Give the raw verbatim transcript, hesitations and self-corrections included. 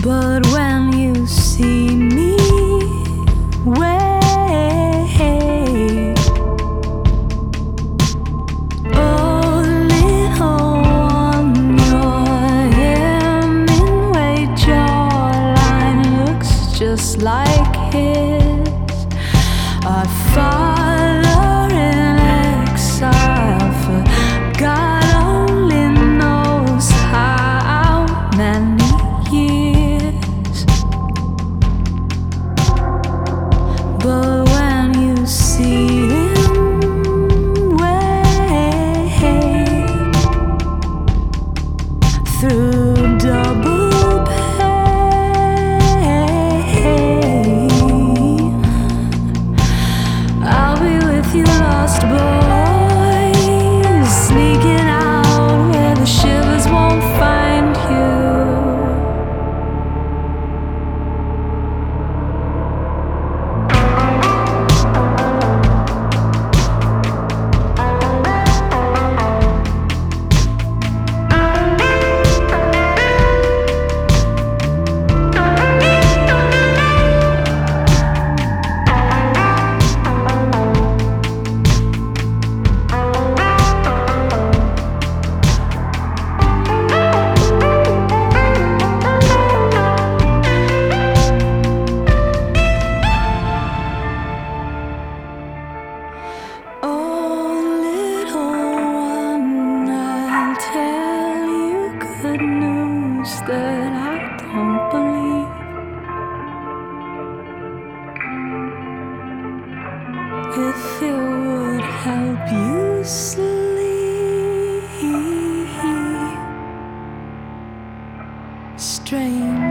But when you see me wait, oh little one, your Hemingway jawline looks just like his. Our father in exile for God only knows how many years. But when you see him wait through double pain, I'll be with you, lost boys, sneaking out where the shivers won't find you. That I don't believe. If it would help you sleep, strange.